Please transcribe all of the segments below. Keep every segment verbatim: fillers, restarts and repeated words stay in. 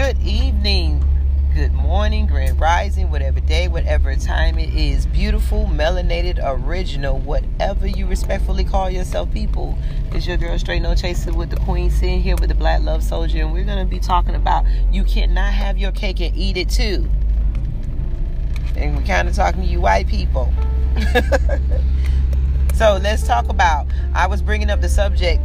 Good evening, good morning, grand rising, whatever day, whatever time it is. Beautiful, melanated, original, whatever you respectfully call yourself, people. It's your girl, Straight No Chaser, with the queen sitting here with the Black Love Soldier. And we're going to be talking about you cannot have your cake and eat it too. And we're kind of talking to you white people. So let's talk about, I was bringing up the subject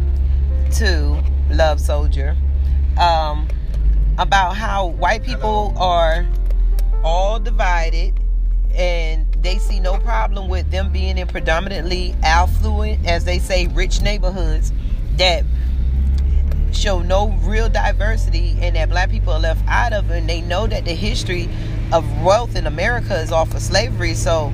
to Love Soldier. Um... about how white people Hello. are all divided and they see no problem with them being in predominantly affluent, as they say, rich neighborhoods that show no real diversity and that black people are left out of it. And they know that the history of wealth in America is off of slavery. So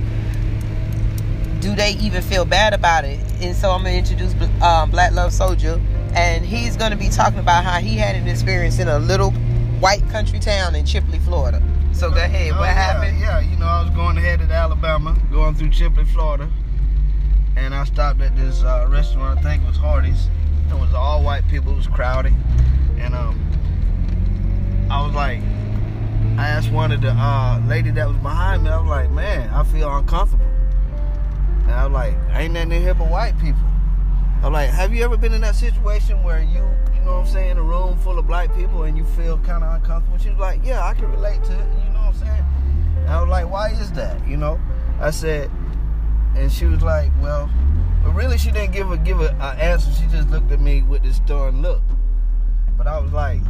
do they even feel bad about it? And so I'm going to introduce um, Black Love Soldier, and he's going to be talking about how he had an experience in a little white country town in Chipley, Florida. So go ahead. Oh, what yeah, happened? Yeah, you know, I was going ahead to Alabama, going through Chipley, Florida, and I stopped at this uh, restaurant. I think it was Hardee's. It was all white people. It was crowded, and um, I was like, I asked one of the uh, lady that was behind me. I was like, man, I feel uncomfortable. And I was like, ain't nothing in here but white people. I was like, have you ever been in that situation where you, you know what I'm saying, a room full of black people and you feel kind of uncomfortable? She was like, yeah, I can relate to it, you know what I'm saying? And I was like, why is that, you know? I said, and she was like, well, but really she didn't give a give a, a answer. She just looked at me with this stern look. But I was like,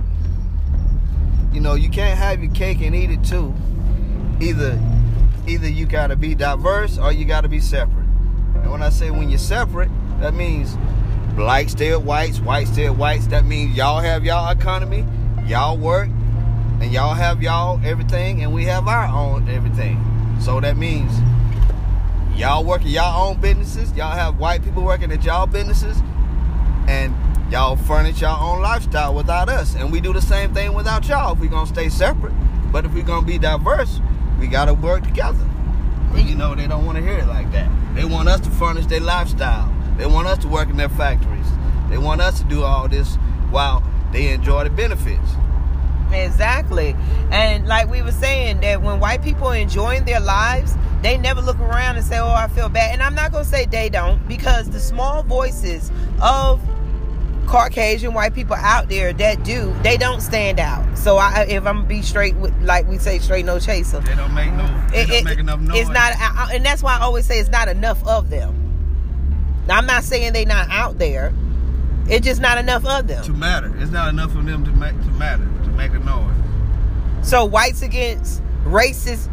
you know, you can't have your cake and eat it too. Either, either you gotta be diverse or you gotta be separate. And when I say when you're separate, that means blacks stay with whites, whites stay with whites. That means y'all have y'all economy, y'all work, and y'all have y'all everything, and we have our own everything. So that means y'all work at y'all own businesses, y'all have white people working at y'all businesses, and y'all furnish y'all own lifestyle without us. And we do the same thing without y'all if we're going to stay separate. But if we're going to be diverse, we got to work together. But you know, they don't want to hear it like that. They want us to furnish their lifestyle. They want us to work in their factories. They want us to do all this while they enjoy the benefits. Exactly. And like we were saying, that when white people are enjoying their lives, they never look around and say, oh, I feel bad. And I'm not going to say they don't, because the small voices of Caucasian white people out there that do, they don't stand out. So I, if I'm gonna be straight with, like we say, straight no chaser. They don't make no. They it, don't it, make enough noise. It's not, I, and that's why I always say it's not enough of them. Now, I'm not saying they're not out there. It's just not enough of them to matter. It's not enough of them to make to matter to make a noise. So whites against racist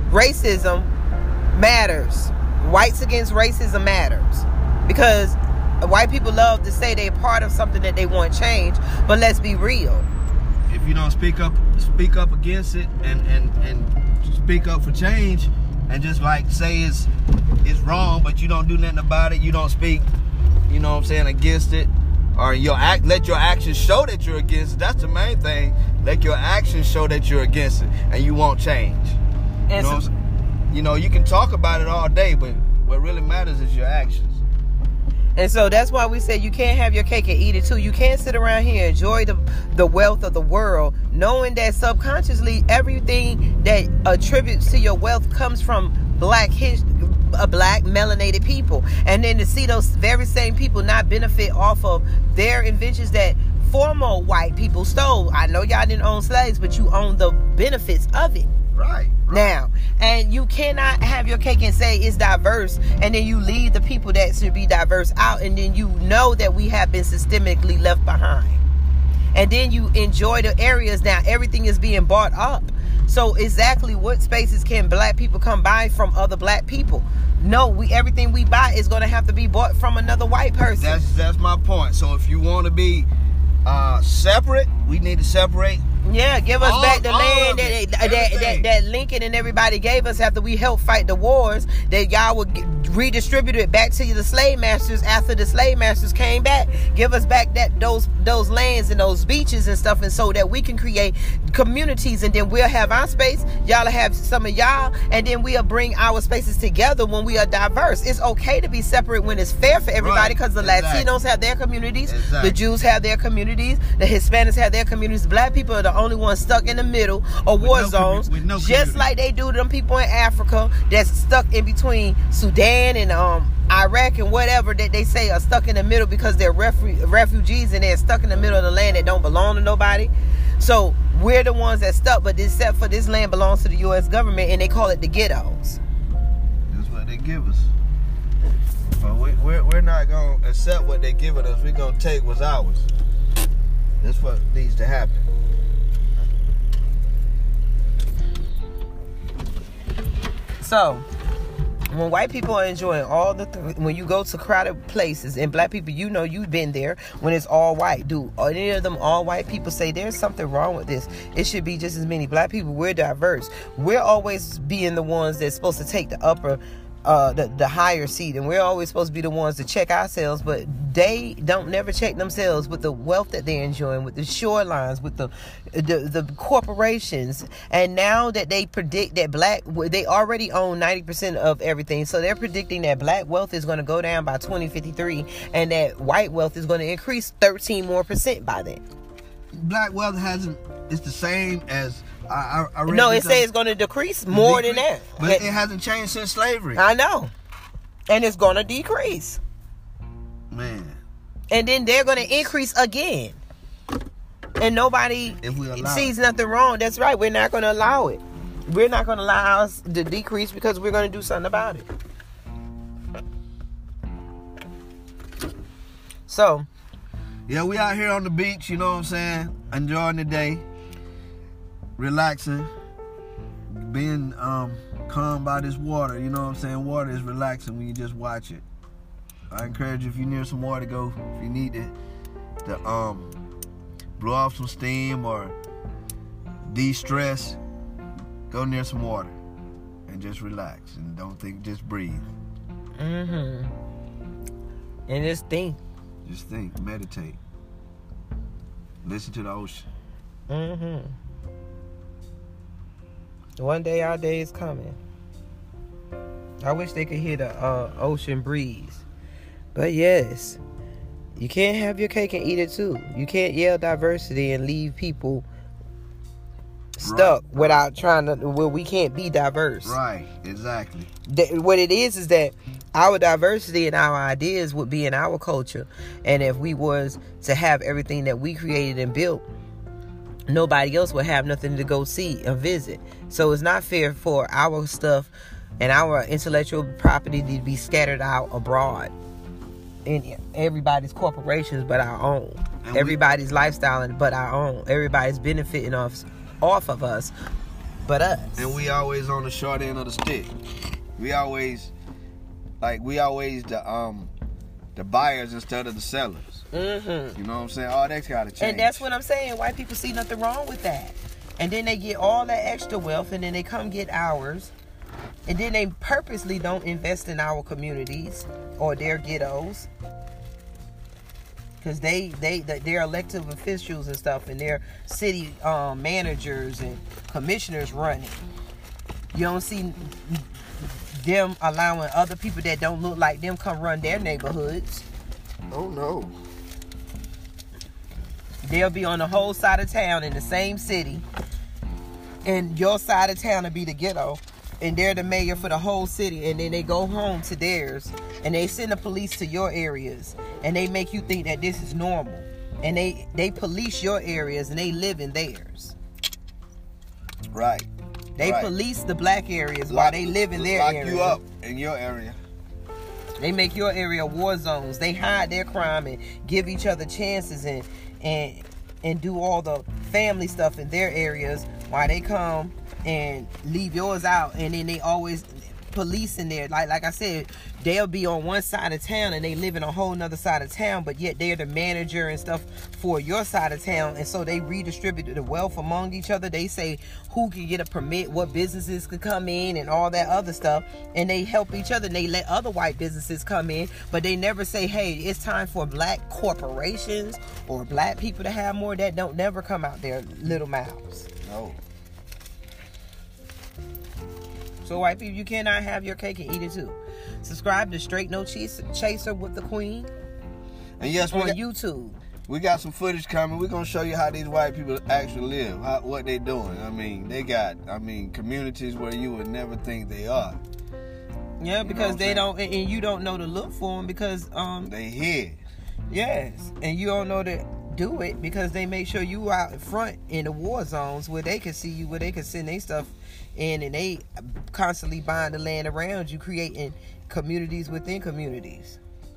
racism matters. Whites against racism matters, because white people love to say they're part of something that they want change, but let's be real. If you don't speak up, speak up against it, and, and, and speak up for change, and just like say it's it's wrong, but you don't do nothing about it. You don't speak, you know what I'm saying, against it, or your act. Let your actions show that you're against it. That's the main thing. Let your actions show that you're against it, and you won't change. And you know, so, you know, you can talk about it all day, but what really matters is your actions. And so that's why we say you can't have your cake and eat it too. You can't sit around here and enjoy the, the wealth of the world, knowing that subconsciously everything that attributes to your wealth comes from black his, uh, black melanated people. And then to see those very same people not benefit off of their inventions that former white people stole. I know y'all didn't own slaves, but you own the benefits of it. Right, right. Now, and you cannot have your cake and say it's diverse, and then you leave the people that should be diverse out, and then you know that we have been systemically left behind. And then you enjoy the areas. Now everything is being bought up. So exactly what spaces can black people come by from other black people? No, we everything we buy is going to have to be bought from another white person. That's that's my point. So if you want to be uh, separate, we need to separate. Yeah, give us all, back the land that, it, that, that that Lincoln and everybody gave us after we helped fight the wars that y'all would redistribute it back to the slave masters after the slave masters came back. Give us back that those those lands and those beaches and stuff, and so that we can create communities, and then we'll have our space, y'all will have some of y'all, and then we'll bring our spaces together when we are diverse. It's okay to be separate when it's fair for everybody, because right. the exactly. Latinos have their communities, exactly. the Jews have their communities, the Hispanics have their communities. Black people are the only ones stuck in the middle of war no zones, com- no just community. Like they do to them people in Africa that's stuck in between Sudan and um Iraq and whatever that they say are stuck in the middle because they're refu- refugees and they're stuck in the middle of the land that don't belong to nobody. So we're the ones that stuck, but except for this land belongs to the U S government, and they call it the ghettos. That's what they give us. But we, we're, we're not going to accept what they're giving us. We're going to take what's ours. That's what needs to happen. So, when white people are enjoying all the, th- when you go to crowded places, and black people, you know, you've been there when it's all white. Do any of them all white people say there's something wrong with this? It should be just as many black people. We're diverse. We're always being the ones that's supposed to take the upper, uh, the, the higher seat, and we're always supposed to be the ones to check ourselves, but they don't never check themselves with the wealth that they're enjoying, with the shorelines, with the, the the corporations. And now that they predict that black, they already own ninety percent of everything, so they're predicting that black wealth is going to go down by twenty fifty-three, and that white wealth is going to increase thirteen more percent by then. Black wealth hasn't, it's the same as I, I, I read no it says it's going to decrease more decrease, than that, but it, it hasn't changed since slavery. I know, and it's going to decrease. Man. And then they're going to increase again. And nobody sees it. Nothing wrong. That's right. We're not going to allow it. We're not going to allow us to decrease because we're going to do something about it. So. Yeah, we out here on the beach, you know what I'm saying? Enjoying the day. Relaxing. Being um, calm by this water. You know what I'm saying? Water is relaxing when you just watch it. I encourage you, if you're near some water, go. If you need to, to um, blow off some steam or de-stress, go near some water and just relax and don't think, just breathe. Mm-hmm. And just think. Just think, meditate. Listen to the ocean. Mm-hmm. One day our day is coming. I wish they could hear the uh, ocean breeze. But yes, you can't have your cake and eat it too. You can't yell diversity and leave people stuck right, without right. trying to, well, we can't be diverse. Right, exactly. The, what it is is that our diversity and our ideas would be in our culture. And if we was to have everything that we created and built, nobody else would have nothing to go see or visit. So it's not fair for our stuff and our intellectual property to be scattered out abroad in everybody's corporations but our own. And everybody's we, lifestyle but our own. Everybody's benefiting off, off of us but us. And we always on the short end of the stick. We always, like, we always the um the buyers instead of the sellers. Mm-hmm. You know what I'm saying? All that's got to change. And that's what I'm saying. White people see nothing wrong with that. And then they get all that extra wealth, and then they come get ours. And then they purposely don't invest in our communities or their ghettos. Because they, they, they're elected officials and stuff, and they're city um, managers and commissioners running. You don't see them allowing other people that don't look like them come run their neighborhoods. Oh, no. They'll be on the whole side of town in the same city. And your side of town will be the ghetto. And they're the mayor for the whole city. And then they go home to theirs. And they send the police to your areas. And they make you think that this is normal. And they, they police your areas and they live in theirs. Right. They right. police the black areas lock, while they live in their lock area. Lock you up in your area. They make your area war zones. They hide their crime and give each other chances and and and do all the family stuff in their areas while they come and leave yours out. And then they always, police in there. Like like I said, they'll be on one side of town and they live in a whole nother side of town, but yet they're the manager and stuff for your side of town. And so they redistribute the wealth among each other. They say who can get a permit, what businesses could come in, and all that other stuff. And they help each other. And they let other white businesses come in, but they never say, hey, it's time for black corporations or black people to have more. That don't never come out their little mouths. No. So white people, you cannot have your cake and eat it too. Subscribe to Straight No Chaser with the Queen. And yes, on we got, YouTube. We got some footage coming. We're gonna show you how these white people actually live, how, what they doing. I mean, they got, I mean, communities where you would never think they are. Yeah, because they saying? don't, and you don't know to look for them because um they here. Yes, and you don't know to do it because they make sure you out in front in the war zones where they can see you, where they can send their stuff in, and they constantly buying the land around you, creating communities within communities.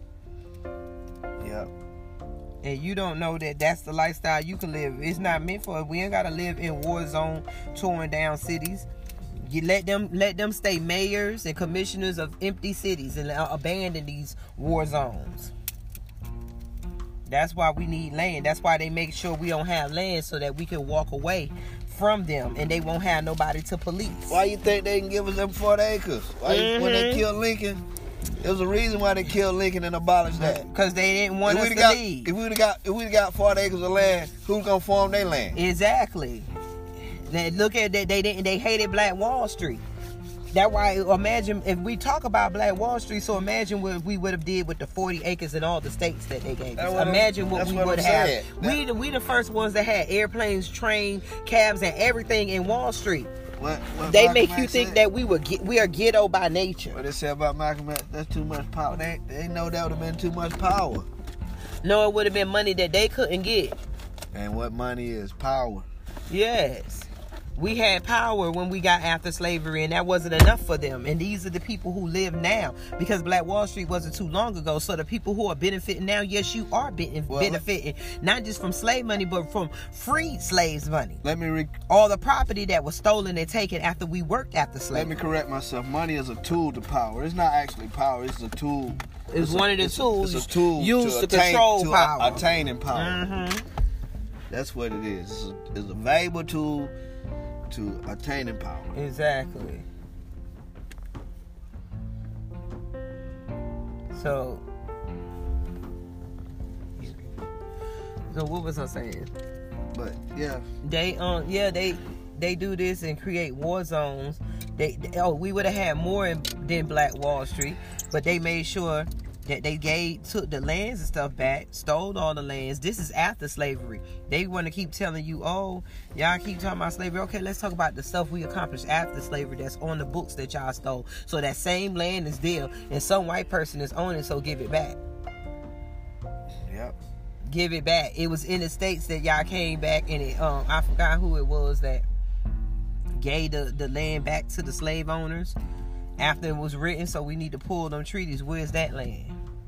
Yep. And you don't know that that's the lifestyle you can live. It's not meant for us. We ain't gotta live in war zone, torn down cities. You let them let them stay mayors and commissioners of empty cities and abandon these war zones. That's why we need land. That's why they make sure we don't have land so that we can walk away from them and they won't have nobody to police. Why you think they can give us them forty acres? Why Mm-hmm. you, when they killed Lincoln, there was a reason why they killed Lincoln and abolished that. Because they didn't want us to got, leave. If we'd have got if we'd got forty acres of land, who's gonna farm their land? Exactly. They look at that. They didn't. They hated Black Wall Street. That's why. Imagine if we talk about Black Wall Street. So imagine what we would have did with the forty acres in all the states that they gave us. What imagine what that's we what would I'm have. saying. We the we the first ones that had airplanes, train, cabs, and everything in Wall Street. What, what They Malcolm make you X think said? that we were get, we are ghetto by nature. What they say about Malcolm X? That's too much power. They they know that would have been too much power. No, it would have been money that they couldn't get. And what money is? Power. Yes. We had power when we got after slavery, and that wasn't enough for them. And these are the people who live now, because Black Wall Street wasn't too long ago. So the people who are benefiting now, yes, you are be- Well, benefiting, not just from slave money, but from freed slaves' money. Let me re- All the property that was stolen and taken after we worked after let slavery. me correct myself. Money is a tool to power. It's not actually power. It's a tool. It's, It's one a, of the it's tools a, it's a tool used to, to, attain, control to power. A, attaining power. Mm-hmm. That's what it is. It's a, it's a valuable tool to attaining power. Exactly. So, so what was I saying? But yeah, They um yeah they they do this and create war zones. They, they oh we would have had more in, than Black Wall Street, but they made sure that they gave took the lands and stuff back, stole all the lands. This is after slavery. They want to keep telling you, oh, y'all keep talking about slavery. Okay, let's talk about the stuff we accomplished after slavery that's on the books that y'all stole. So that same land is there, and some white person is owning. So give it back. yep. Give it back. It was in the states that y'all came back, and it um I forgot who it was that gave the, the land back to the slave owners after it was written. So we need to pull them treaties. Where's that land?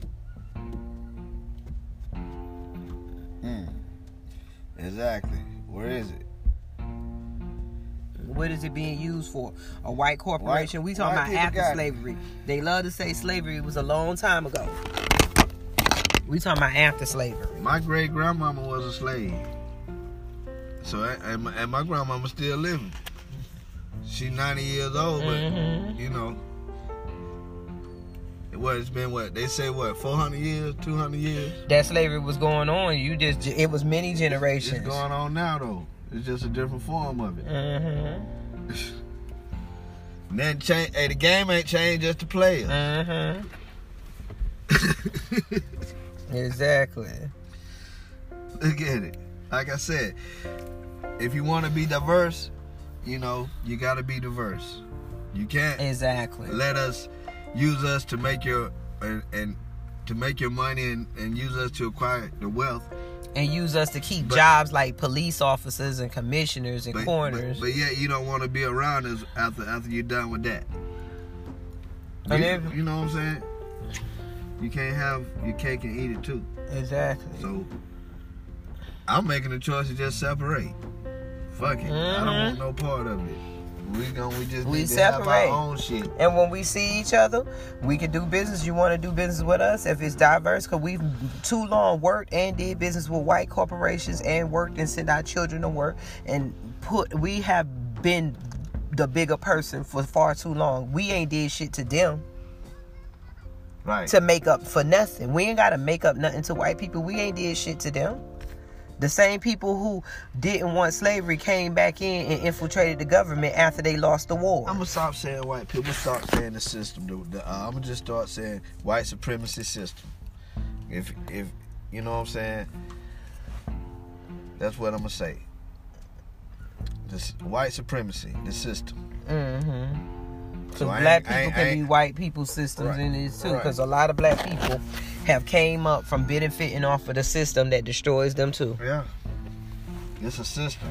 Mm. Exactly. Where is it? What is it being used for? A white corporation? White- we talking white about people after got it. slavery. They love to say slavery was a long time ago. We talking about after slavery. My great grandmama was a slave. So and my, and my grandmama still living. She ninety years old, but Mhm. you know, what it's been what they say what four hundred years, two hundred years. That slavery was going on. You just it was many generations. It's going on now though. It's just a different form of it. Mm-hmm. Nothing change. Hey, the game ain't changed, just the players. Mm-hmm. Exactly. Look at it. Like I said, if you want to be diverse, you know, you got to be diverse. You can't Exactly. let us use us to make your and, and to make your money and, and use us to acquire the wealth. And use us to keep But- jobs like police officers and commissioners and But, coroners. but, but yet you don't want to be around us after after you're done with that. And You, if- you know what I'm saying? You can't have your cake and eat it too. Exactly. So I'm making the choice to just separate. Fuck it. I don't Mhm. want no part of it. We gonna we just we need separate. to have our own shit. And when we see each other, we can do business. You want to do business with us if it's diverse, because we've too long worked and did business with white corporations and worked and sent our children to work and put. We have been the bigger person for far too long. We ain't did shit to them. Right. To make up for nothing. We ain't got to make up nothing to white people. We ain't did shit to them. The same people who didn't want slavery came back in and infiltrated the government after they lost the war. I'm gonna stop saying white people. Start saying the system. The, the, uh, I'm gonna just start saying white supremacy system. If if you know what I'm saying, that's what I'm gonna say. This white supremacy, the system. Mm-hmm. So, so I black people I can I be white people's systems right, in this too, because right. a lot of black people have came up from benefiting off of the system that destroys them too. Yeah, it's a system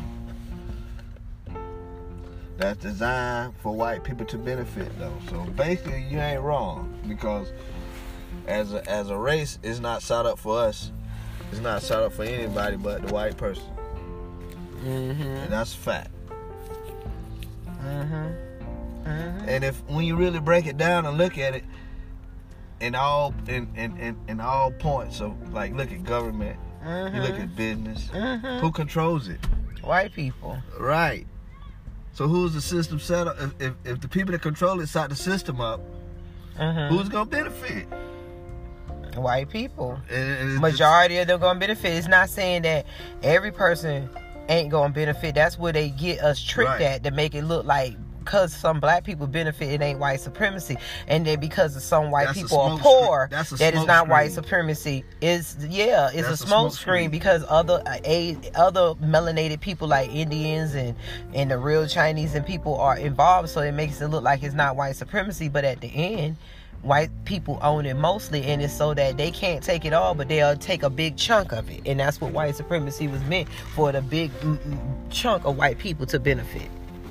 that's designed for white people to benefit, though. So basically, you ain't wrong, because as a as a race, it's not set up for us. It's not set up for anybody but the white person. Mm-hmm. And that's a fact. Mm-hmm. Mm-hmm. And if when you really break it down and look at it, in all in in, in, in all points of, like, look at government, mm-hmm. you look at business, mm-hmm. who controls it? White people. Right. So who's the system set up? If if, if the people that control it set the system up, mm-hmm. who's gonna benefit? White people. And, and Majority of them gonna benefit. It's not saying that every person ain't gonna benefit. That's where they get us tricked right. at, to make it look like because some black people benefit, it ain't white supremacy. And then because of some white that's people are screen. poor, That's a that is not screen. white supremacy. Is yeah, it's that's a smoke, a smoke screen, screen because other uh, a, other melanated people like Indians and and the real Chinese and people are involved, so it makes it look like it's not white supremacy. But at the end, white people own it mostly, and it's so that they can't take it all, but they'll take a big chunk of it. And that's what white supremacy was meant for, the big mm, mm, chunk of white people to benefit.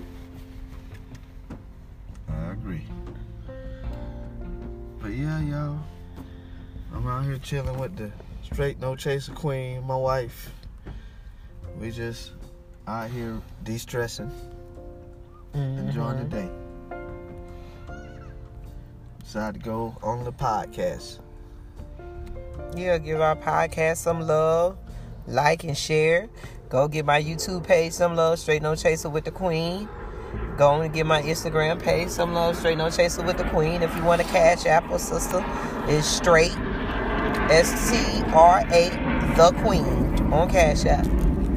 I agree. But yeah, y'all, I'm out here chilling with the straight no chaser queen, my wife. We just out here de-stressing, mm-hmm. enjoying the day. Decided to go on the podcast. Yeah, give our podcast some love, like and share. Go get my YouTube page some love, Straight No Chaser with the Queen. Go on and get my Instagram page some love, Straight No Chaser with the Queen. If you want a Cash App or sister, it's Straight S T R A the Queen on Cash App.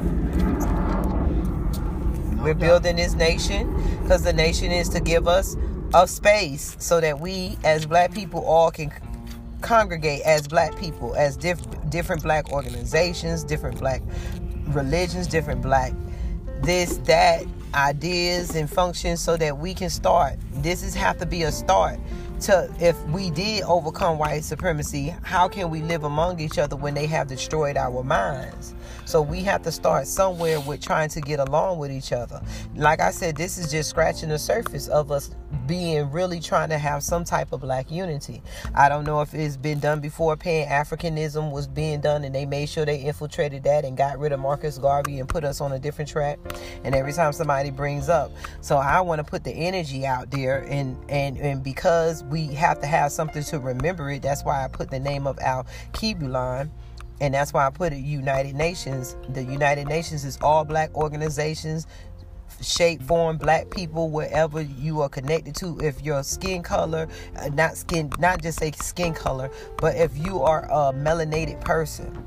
No We're doubt. building this nation because the nation is to give us a space so that we as black people all can congregate as black people, as diff- different black organizations, different black religions, different black this, that, ideas and functions, so that we can start. This is have to be a start to, if we did overcome white supremacy, how can we live among each other when they have destroyed our minds? So we have to start somewhere with trying to get along with each other. Like I said, this is just scratching the surface of us being really trying to have some type of black unity. I don't know if it's been done before. Pan-Africanism was being done, and they made sure they infiltrated that and got rid of Marcus Garvey and put us on a different track. And every time somebody brings up, so I want to put the energy out there, and and and because we have to have something to remember it, that's why I put the name of Al Kibulon. And that's why I put it United Nations. The United Nations is all black organizations, shape, form, black people, wherever you are connected to. If your skin color, uh, not skin, not just say skin color, but if you are a melanated person,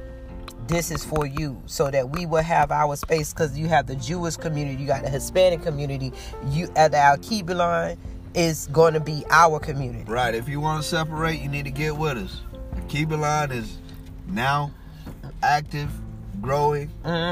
this is for you, so that we will have our space. Because you have the Jewish community, you got the Hispanic community, you at the Al Kibulon is going to be our community. Right. If you want to separate, you need to get with us. The Kibulon is now active, growing.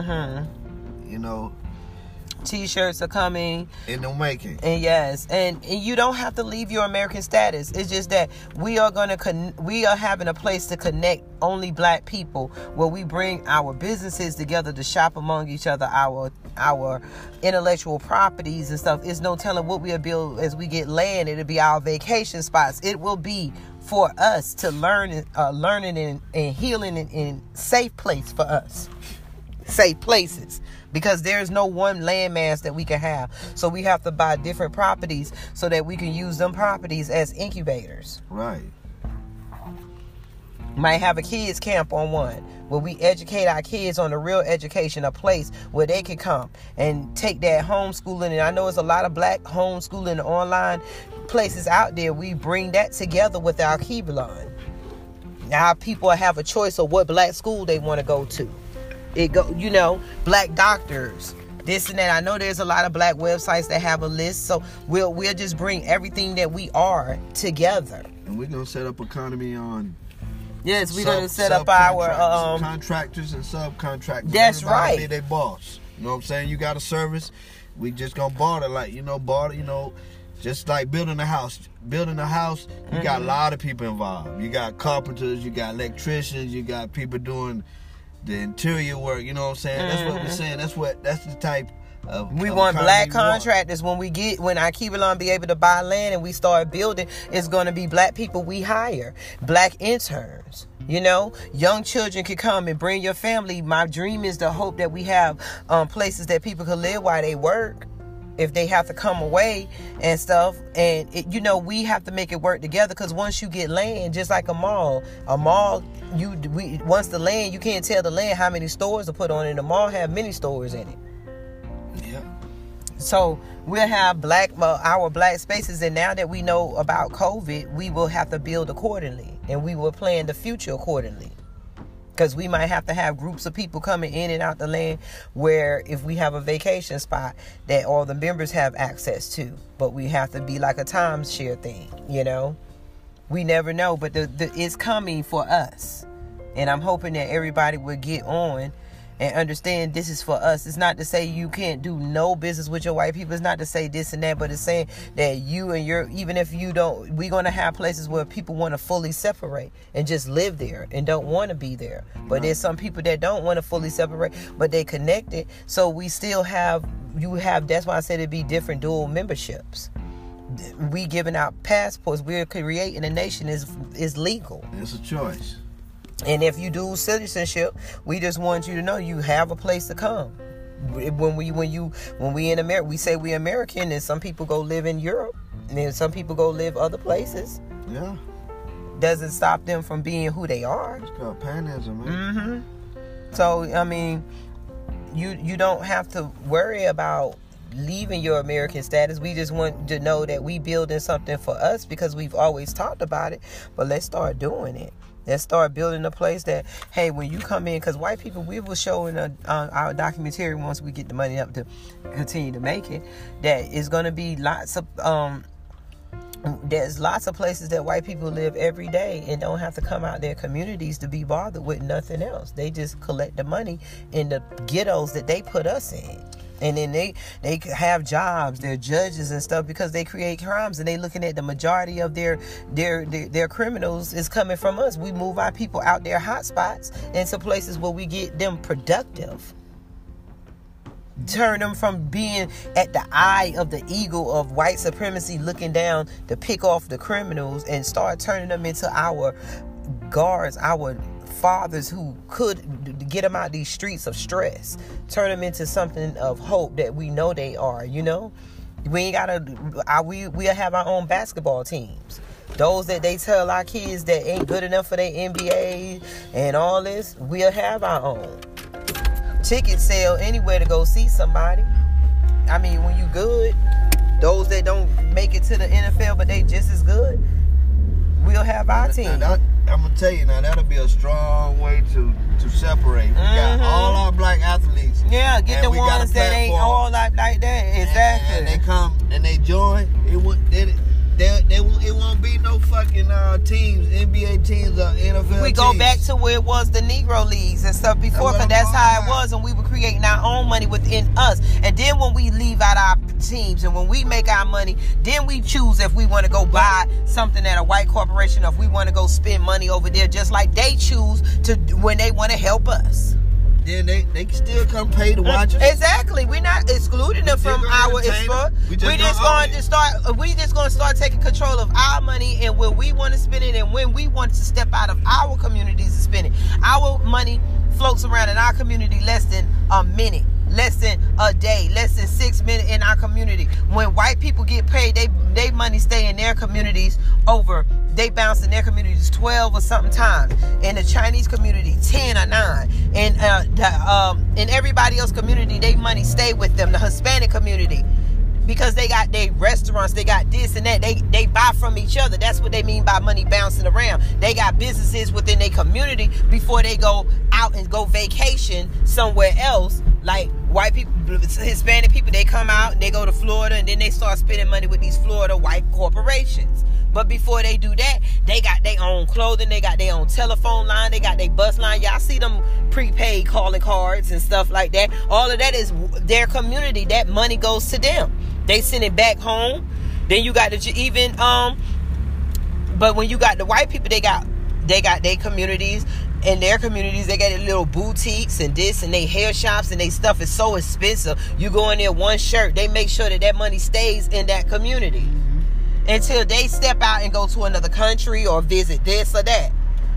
Mm-hmm. You know, T-shirts are coming in the making. And yes, and, and you don't have to leave your American status. It's just that we are gonna con- we are having a place to connect only black people, where we bring our businesses together to shop among each other, our our intellectual properties and stuff. It's no telling what we'll build as we get land. It'll be our vacation spots. It will be for us to learn, uh, learning and, and healing in, in safe place for us. safe places. Because there's no one landmass that we can have. So we have to buy different properties so that we can use them properties as incubators. Right. Might have a kids camp on one where we educate our kids on the real education, a place where they can come and take that homeschooling. And I know it's a lot of black homeschooling online places out there. We bring that together with our Kibelon. Now people have a choice of what black school they want to go to. It go, you know, black doctors, this and that. I know there's a lot of black websites that have a list, so we'll we'll just bring everything that we are together. And we're gonna set up economy on. Yes, we're sub, gonna set up our um, contractors and subcontractors. That's Everybody right. be their boss. You know what I'm saying? You got a service, we just gonna barter, like you know, barter. You know, just like building a house. Building a house, you mm-hmm. got a lot of people involved. You got carpenters, you got electricians, you got people doing the interior work, you know what I'm saying? Mm-hmm. That's what we're saying. That's what that's the type of we of want black we contractors. Want. When we get when our Kibelon be able to buy land and we start building, it's gonna be black people we hire. Black interns. You know, young children can come and bring your family. My dream is to hope that we have um, places that people can live while they work. If they have to come away and stuff, and it, you know, we have to make it work together. Because once you get land, just like a mall, a mall, you we once the land, you can't tell the land how many stores to put on it. The mall have many stores in it. Yeah. So we'll have black uh, our black spaces, and now that we know about COVID, we will have to build accordingly, and we will plan the future accordingly. Because we might have to have groups of people coming in and out the land where if we have a vacation spot that all the members have access to. But we have to be like a timeshare thing, you know. We never know, but the, the, it's coming for us. And I'm hoping that everybody will get on and understand this is for us. It's not to say you can't do no business with your white people. It's not to say this and that, but it's saying that you and your, even if you don't, we're going to have places where people want to fully separate and just live there and don't want to be there. But right. There's some people that don't want to fully separate, but they connected. So we still have, you have, that's why I said it'd be different dual memberships. We giving out passports. We're creating a nation is is legal. It's a choice. And if you do citizenship, we just want you to know you have a place to come. When we when you when we in America, we say we American, and some people go live in Europe, and then some people go live other places. Yeah, doesn't stop them from being who they are. It's called panism, man. Mm-hmm. So I mean, you you don't have to worry about leaving your American status. We just want to know that we building something for us because we've always talked about it. But let's start doing it. Let's start building a place that, hey, when you come in, because white people, we will show in a, uh, our documentary once we get the money up to continue to make it, that it's going to be lots of, um, there's lots of places that white people live every day and don't have to come out their communities to be bothered with nothing else. They just collect the money in the ghettos that they put us in. And then they, they have jobs, they're judges and stuff because they create crimes, and they looking at the majority of their their their, their criminals is coming from us. We move our people out their hot spots into places where we get them productive. Turn them from being at the eye of the eagle of white supremacy looking down to pick off the criminals and start turning them into our guards, our fathers who could get them out these streets of stress, turn them into something of hope that we know they are. You know, we ain't gotta I, we we'll have our own basketball teams, those that they tell our kids that ain't good enough for their N B A and all this. We'll have our own ticket sale anywhere to go see somebody. I mean, when you good, those that don't make it to the N F L but they just as good, we'll have our team. Now, that, I'm gonna tell you now, that'll be a strong way to to separate. We mm-hmm. got all our black athletes. Yeah, get the ones that ain't all like like that. Exactly. And, and they come and they join. It would they, they, they, it won't be no fucking uh, teams, N B A teams or N F L we teams. go back to where it was the Negro leagues and stuff before, because that's, that's how it was, and we were creating our own money within us. And then when we leave out our teams and when we make our money, then we choose if we want to go buy something at a white corporation or if we want to go spend money over there, just like they choose to when they want to help us. Then they, they can still come pay to watch us. Exactly. We're not excluding them from our export. We just, we just going to start. We just going to start taking control of our money and where we want to spend it and when we want to step out of our communities to spend it. Our money floats around in our community less than a minute, less than a day, less than six minutes in our community. When white people get paid, they they money stay in their communities over, they bounce in their communities twelve or something times. In the Chinese community, ten or nine. And uh, the, um, in everybody else community, they money stay with them. The Hispanic community, because they got their restaurants, they got this and that. They they buy from each other. That's what they mean by money bouncing around. They got businesses within their community before they go out and go vacation somewhere else. Like white people, Hispanic people, they come out and they go to Florida and then they start spending money with these Florida white corporations. But before they do that, they got their own clothing, they got their own telephone line, they got their bus line. Y'all see them prepaid calling cards and stuff like that. All of that is their community. That money goes to them. They send it back home. Then you got the even um. But when you got the white people, they got they got their communities. In their communities, they got their little boutiques and this and they hair shops and they stuff is so expensive. You go in there one shirt, they make sure that that money stays in that community until they step out and go to another country or visit this or that.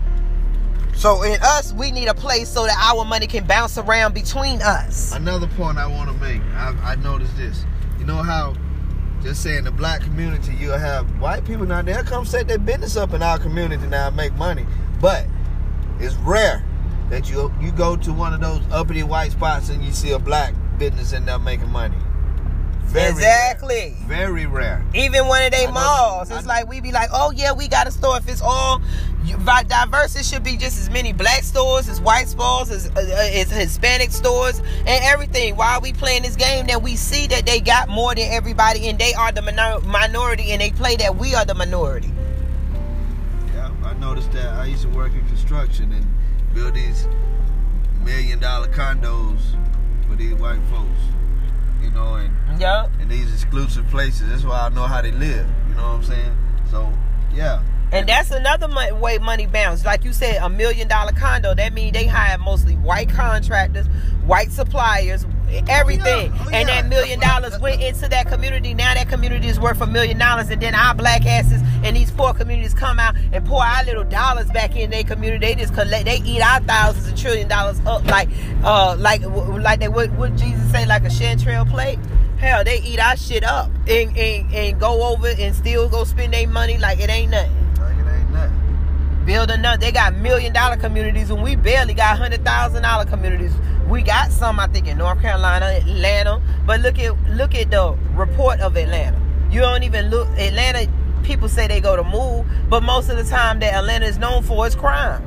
So in us, we need a place so that our money can bounce around between us. Another point I want to make, I, I noticed this. You know how, just saying the black community, you'll have white people now, they'll come set their business up in our community now and make money. But it's rare that you you go to one of those uppity white spots and you see a black business in there making money. Very exactly. Rare. Very rare. Even one of their malls. It's I, like we be like, oh yeah, we got a store. If it's all diverse, it should be just as many black stores as white stores, as, uh, as Hispanic stores, and everything. Why are we playing this game that we see that they got more than everybody and they are the minor- minority and they play that we are the minority? Yeah, I noticed that. I used to work in construction and build these million dollar condos for these white folks. You know, and yep. in these exclusive places. That's why I know how they live. You know what I'm saying? So, yeah. And that's another mo- way money bounce. Like you said, a million dollar condo. That means they hire mostly white contractors, white suppliers, everything. Oh, yeah. Oh, yeah. And that million dollars went into that community. Now that community is worth a million dollars. And then our black asses and these poor communities come out and pour our little dollars back in their community. They just collect, they eat our thousands of trillion dollars up like, uh, like, like they would, what Jesus say, like a chanterelle plate. Hell, they eat our shit up and, and, and go over and still go spend their money like it ain't nothing. Like it ain't nothing. Build another. They got million dollar communities and we barely got hundred thousand dollar communities. We got some, I think, in North Carolina, Atlanta. But look at look at the report of Atlanta. You don't even look Atlanta. People say they go to move, but most of the time that Atlanta is known for is crime.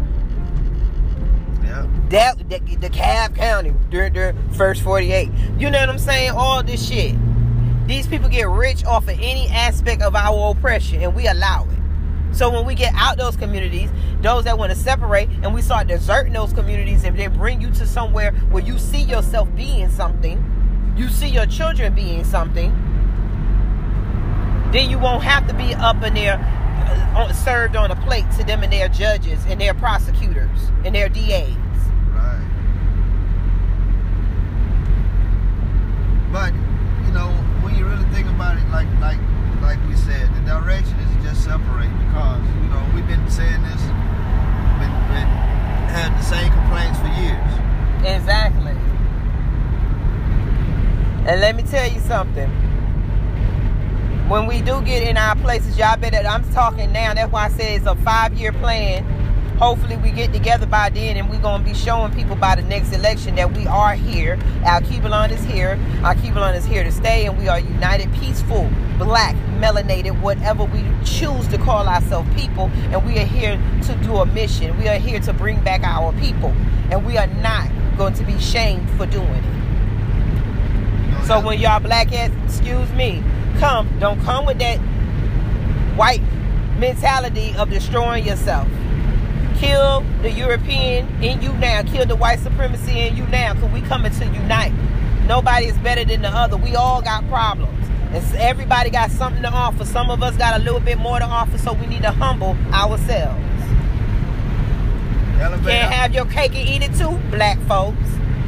Yeah. That the, the Cobb County during the first forty-eight. You know what I'm saying? All this shit. These people get rich off of any aspect of our oppression, and we allow it. So when we get out those communities, those that want to separate, and we start deserting those communities and then bring you to somewhere where you see yourself being something, you see your children being something, then you won't have to be up in there uh, served on a plate to them and their judges and their prosecutors and their D As. Right. But, you know, when you really think about it, like like like we said, the direction is just separate because, you know, we've been saying this, been, been had the same complaints for years. Exactly. And let me tell you something. When we do get in our places, y'all better, I'm talking now, that's why I said it's a five-year plan. Hopefully we get together by then and we're going to be showing people by the next election that we are here. Our Keebalon is here. Our Keebalon is here to stay, and we are united, peaceful, black, melanated, whatever we choose to call ourselves people, and we are here to do a mission. We are here to bring back our people, and we are not going to be shamed for doing it. So when y'all black ass, excuse me, come, don't come with that white mentality of destroying yourself. Kill the European in you now. Kill the white supremacy in you now, because we coming to unite. Nobody is better than the other. We all got problems. And everybody got something to offer. Some of us got a little bit more to offer, so we need to humble ourselves. Elevate Can't our, have your cake and eat it too, black folks.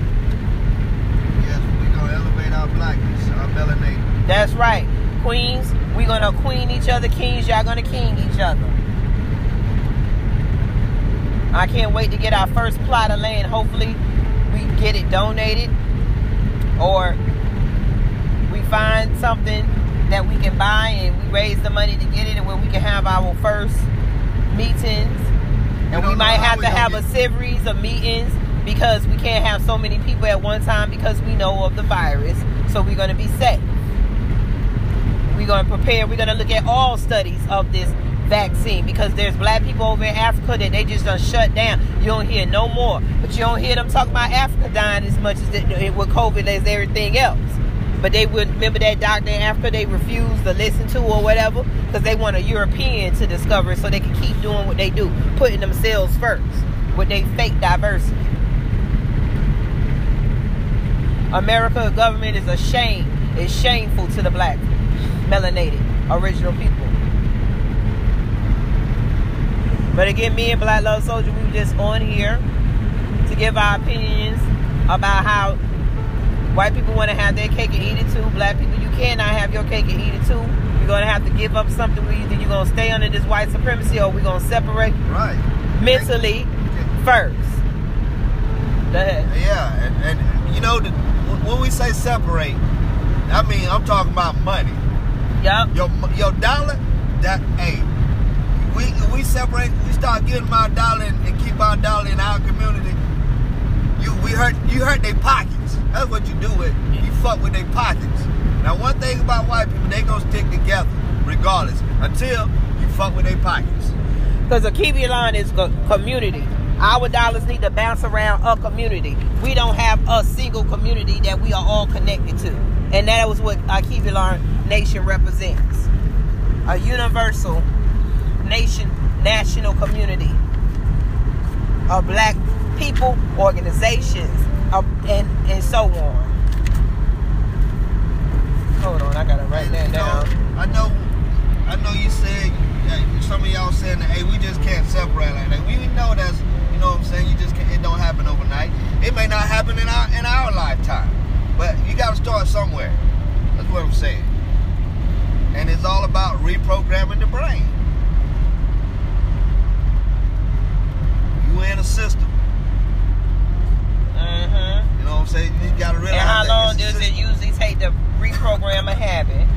Yes, we're going to elevate our blackness, our melanated. That's right. Queens, we're going to queen each other. Kings, y'all going to king each other. I can't wait to get our first plot of land. Hopefully we get it donated, or we find something that we can buy and we raise the money to get it, and where we can have our first meetings. And we might have to have a series of meetings, because we can't have so many people at one time because we know of the virus. So we're going to be safe. We're going to prepare. We're going to look at all studies of this vaccine, because there's black people over in Africa that they just done shut down. You don't hear no more. But you don't hear them talk about Africa dying as much as it, with COVID as everything else. But they would remember that doctor in Africa they refused to listen to or whatever, because they want a European to discover it so they can keep doing what they do, putting themselves first with their fake diversity. America government is a shame. It's shameful to the black, melanated, original people. But again, me and Black Love Soldier, we were just on here to give our opinions about how white people want to have their cake and eat it too. Black people, you cannot have your cake and eat it too. You're going to have to give up something. Either you're going to stay under this white supremacy, or we're going to separate right. mentally first. Go ahead. Yeah, and, and you know, the, when we say separate, I mean, I'm talking about money. Yep. Your, your dollar, that, hey, we we separate, we start giving them our dollar and, and keep our dollar in our community. You we hurt you hurt their pockets. That's what you do with. You fuck with their pockets. Now, one thing about white people, they gonna stick together regardless until you fuck with their pockets. Because a Kibilan is a community. Our dollars need to bounce around a community. We don't have a single community that we are all connected to, and that was what our Kibilan nation represents. A universal nation, national community of black people, organizations, uh, and and so on. Hold on, I gotta write that down. Know, I know, I know you said, yeah, some of y'all saying that, hey, we just can't separate like that. We know that's, you know what I'm saying, you just can't, it don't happen overnight. It may not happen in our in our lifetime, but you gotta start somewhere. That's what I'm saying. And it's all about reprogramming the brain. You in a system. Mm-hmm. You know what I'm saying? You gotta realize. And how that long does it usually take to reprogram a habit?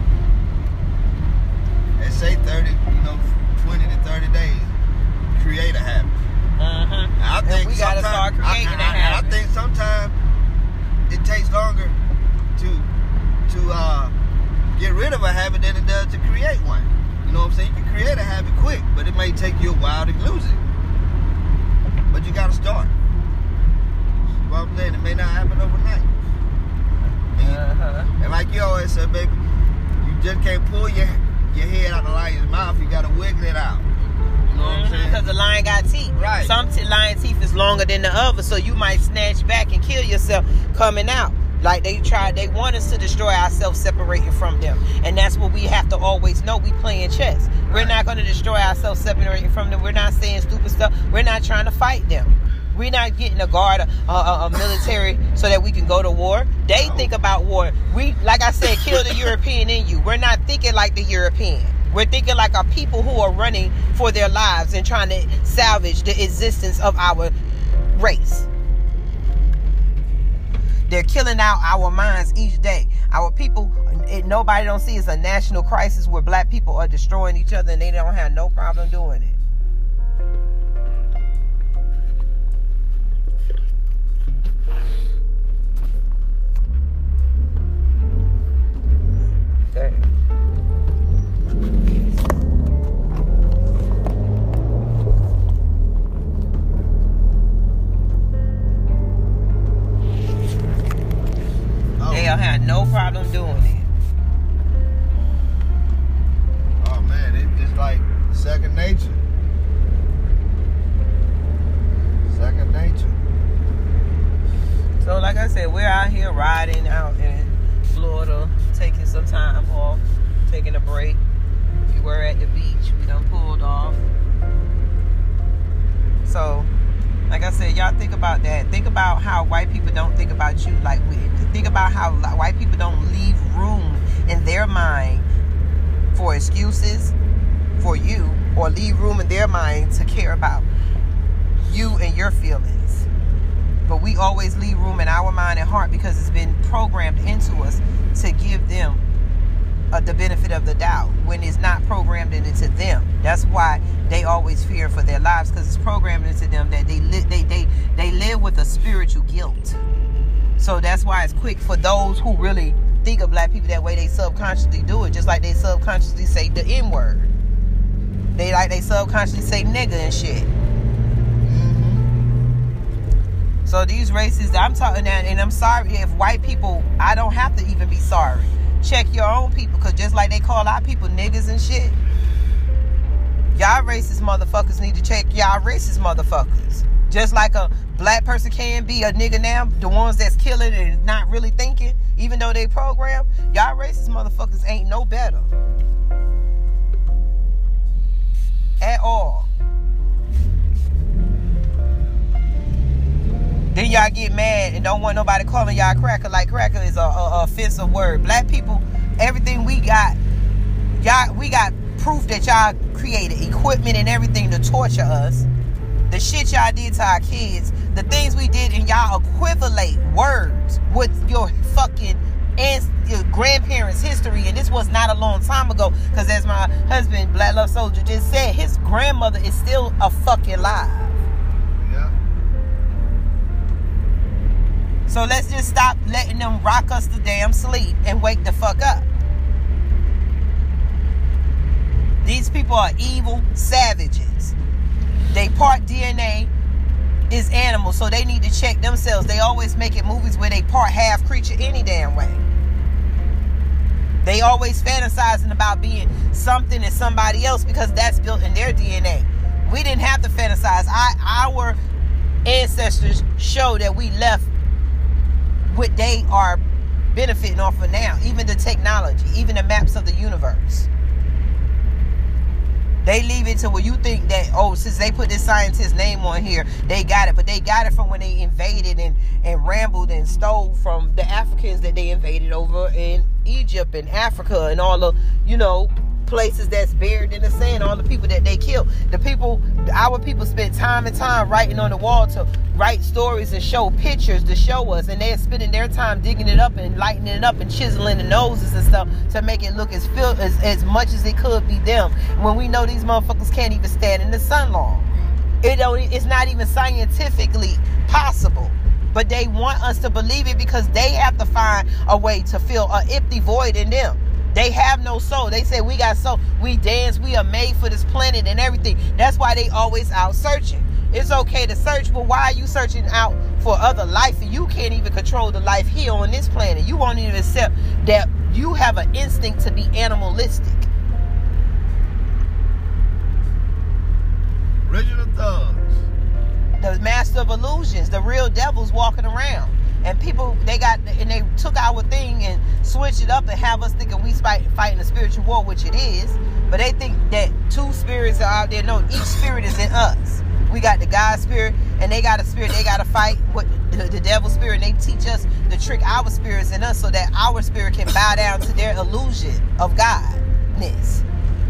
They say thirty, you know, twenty to thirty days. Create a habit. Mm-hmm. I think and we gotta start creating I, I, a habit. I think sometimes it takes longer to to uh, get rid of a habit than it does to create one. You know what I'm saying? You can create a habit quick, but it may take you a while to lose it. But you gotta start. Well, I'm saying, it may not happen overnight. And, you, uh-huh. and like you always said, baby, you just can't pull your your head out of the lion's mouth. You gotta wiggle it out. You know what I'm saying? Because the lion got teeth. Right. Some t- lion teeth is longer than the other, so you might snatch back and kill yourself coming out. Like they tried, they want us to destroy ourselves, separating from them. And that's what we have to always know. We playing chess. Right. We're not going to destroy ourselves, separating from them. We're not saying stupid stuff. We're not trying to fight them. We're not getting a guard, a, a, a military, so that we can go to war. They no. think about war. We, like I said, kill the European in you. We're not thinking like the European. We're thinking like our people who are running for their lives and trying to salvage the existence of our race. They're killing out our minds each day. Our people, it, nobody don't see it's a national crisis where black people are destroying each other and they don't have no problem doing it. Okay. They'll have no problem doing it. Oh man, it, it's like second nature. Second nature. So like I said, we're out here riding out in Florida, taking some time off, taking a break. We were at the beach. We done pulled off. So, like I said, y'all think about that. Think about how white people don't think about you like we. Think about how white people don't leave room in their mind for excuses for you, or leave room in their mind to care about you and your feelings. But we always leave room in our mind and heart because it's been programmed into us to give them uh, the benefit of the doubt when it's not programmed into them. That's why they always fear for their lives, because it's programmed into them that they, li- they, they, they live with a spiritual guilt. So that's why it's quick for those who really think of black people that way. They subconsciously do it, just like they subconsciously say the N-word. They like they subconsciously say nigga and shit. Mm-hmm. So these races, I'm talking that, and I'm sorry if white people, I don't have to even be sorry. Check your own people, because just like they call our people niggas and shit, y'all racist motherfuckers need to check y'all racist motherfuckers. Just like a black person can be a nigga now, the ones that's killing and not really thinking, even though they program, y'all racist motherfuckers ain't no better. At all. Then y'all get mad and don't want nobody calling y'all cracker, like cracker is a, a, a offensive word. Black people, everything we got, y'all, we got proof that y'all created equipment and everything to torture us. The shit y'all did to our kids, the things we did, and y'all equivalate words with your fucking and your grandparents' history. And this was not a long time ago, because as my husband, Black Love Soldier, just said, his grandmother is still a fucking live. Yeah. So let's just stop letting them rock us to damn sleep and wake the fuck up. These people are evil savages. They part D N A is animal, so they need to check themselves. They always make it movies where they part half creature any damn way. They always fantasizing about being something and somebody else because that's built in their D N A. We didn't have to fantasize. I, our ancestors show that we left what they are benefiting off of now. Even the technology, even the maps of the universe. They leave it to where you think that, oh, since they put this scientist's name on here, they got it. But they got it from when they invaded and, and rambled and stole from the Africans that they invaded over in Egypt and Africa and all the, you know, places that's buried in the sand, all the people that they killed. The people, our people spent time and time writing on the wall to write stories and show pictures to show us, and they're spending their time digging it up and lighting it up and chiseling the noses and stuff to make it look as fil- as, as much as it could be them, when we know these motherfuckers can't even stand in the sun long. It don't, it's not even scientifically possible. But they want us to believe it because they have to find a way to fill an empty void in them. They have no soul. They say we got soul. We dance. We are made for this planet and everything. That's why they always out searching. It's okay to search, but why are you searching out for other life and you can't even control the life here on this planet? You won't even accept that you have an instinct to be animalistic. Original thugs. The master of illusions, the real devils walking around. And people, they got, and they took our thing and switched it up and have us thinking we fight, fighting a spiritual war, which it is. But they think that two spirits are out there. No, each spirit is in us. We got the God spirit, and they got a spirit. They got to fight with the, the devil spirit. And they teach us to trick our spirits in us so that our spirit can bow down to their illusion of Godness.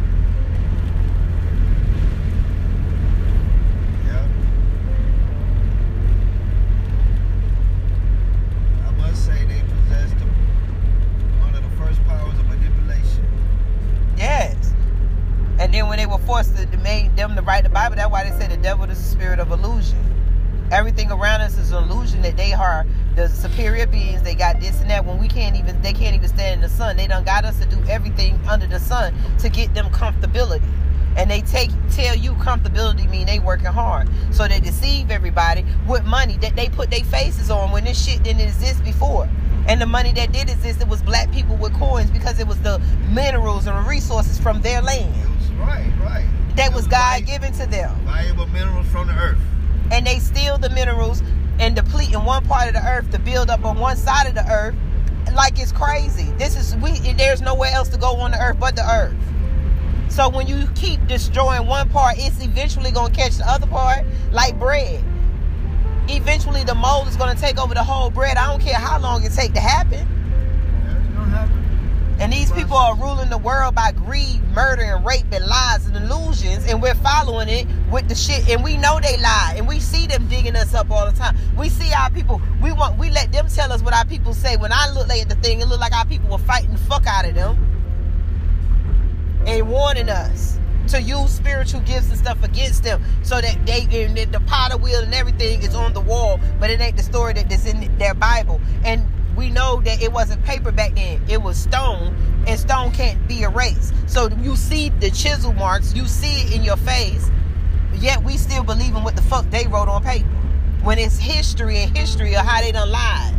Say they possessed one of the first powers of manipulation. Yes. And then when they were forced to make them to write the Bible, that's why they say the devil is the spirit of illusion. Everything around us is an illusion that they are the superior beings. They got this and that. When we can't even, they can't even stand in the sun. They done got us to do everything under the sun to get them comfortability. And they take tell you comfortability mean they working hard. So they deceive everybody with money that they put their faces on when this shit didn't exist before. And the money that did exist, it was black people with coins because it was the minerals and resources from their land. It was right, right. That was, was God valuable, given to them. Valuable minerals from the earth. And they steal the minerals and deplete in one part of the earth to build up on one side of the earth like it's crazy. This is we. There's nowhere else to go on the earth but the earth. So when you keep destroying one part, it's eventually going to catch the other part like bread. Eventually the mold is going to take over the whole bread. I don't care how long it take to happen. Yeah, it's going to happen. And these people are ruling the world by greed, murder, and rape, and lies and illusions, and we're following it with the shit. And we know they lie, and we see them digging us up all the time. We see our people. We want. We let them tell us what our people say. When I look at the thing, it looked like our people were fighting the fuck out of them and warning us to use spiritual gifts and stuff against them, so that they and the potter wheel and everything is on the wall, but it ain't the story that is in their Bible. And we know that it wasn't paper back then; it was stone, and stone can't be erased. So you see the chisel marks, you see it in your face, yet we still believe in what the fuck they wrote on paper, when it's history and history of how they done lied,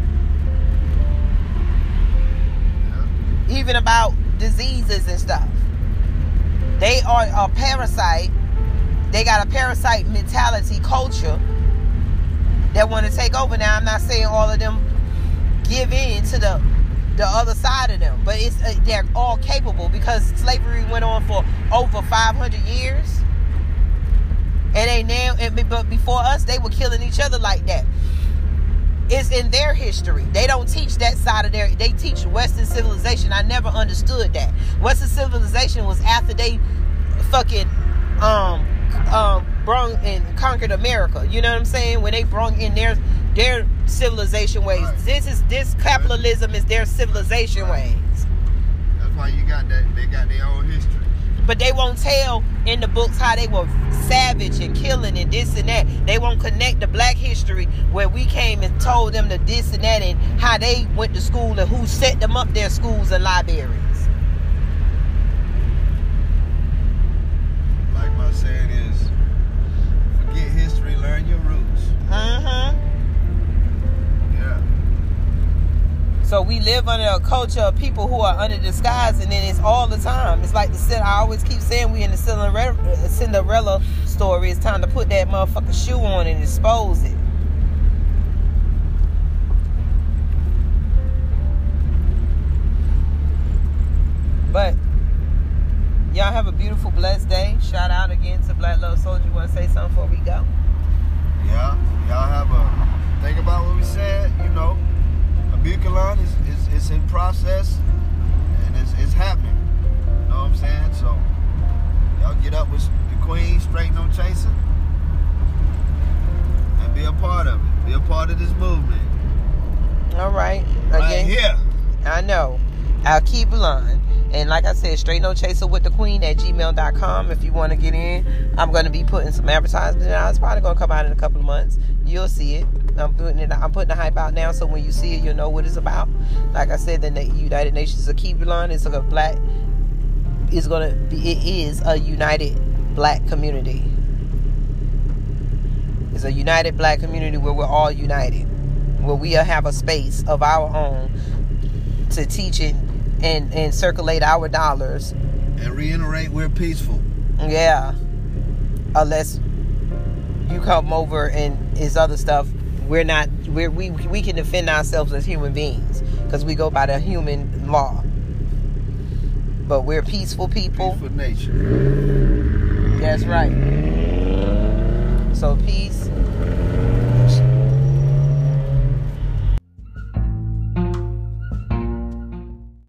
yeah. Even about diseases and stuff. They are a parasite. They got a parasite mentality culture that want to take over. Now, I'm not saying all of them give in to the the other side of them, but it's uh, they're all capable, because slavery went on for over five hundred years, and they now, and, but before us, they were killing each other like that. It's in their history. They don't teach that side of their. They teach Western civilization. I never understood that. Western civilization was after they fucking um um brung and conquered America. You know what I'm saying? When they brung in their their civilization ways. Right. This is this capitalism is their civilization right. ways. That's why you got that. They got their own history. But they won't tell in the books how they were savage and killing and this and that. They won't connect the black history where we came and told them the this and that, and how they went to school and who set them up their schools and libraries. Like my saying is, forget history, learn your roots. Uh-huh. Yeah. So we live under a culture of people who are under disguise, and then it's all the time. It's like the I always keep saying we in the Cinderella, Cinderella story. It's time to put that motherfucking shoe on and expose it. But y'all have a beautiful, blessed day. Shout out again to Black Love Soldier. You want to say something before we go? Yeah. Y'all have a think about what we said. You know. Abukelon is, is, is in process, and it's, it's happening. You know what I'm saying? So, y'all get up with the Queen, straight no chasing, and be a part of it. Be a part of this movement. All right. Right Again, here. I know. I'll keep line. And like I said, straight no chaser with the queen at gmail dot com if you want to get in. I'm going to be putting some advertisements out. It's probably going to come out in a couple of months. You'll see it. I'm putting it. I'm putting the hype out now, so when you see it, you'll know what it's about. Like I said, the United Nations of Kibulon is a black. Is going to be. It is a united black community. It's a united black community where we're all united, where we have a space of our own to teach it and and circulate our dollars. And reiterate, we're peaceful. Yeah. Unless you come over and is other stuff. We're not, we're, we we can defend ourselves as human beings because we go by the human law. But we're peaceful people. Peaceful nature. That's right. So peace.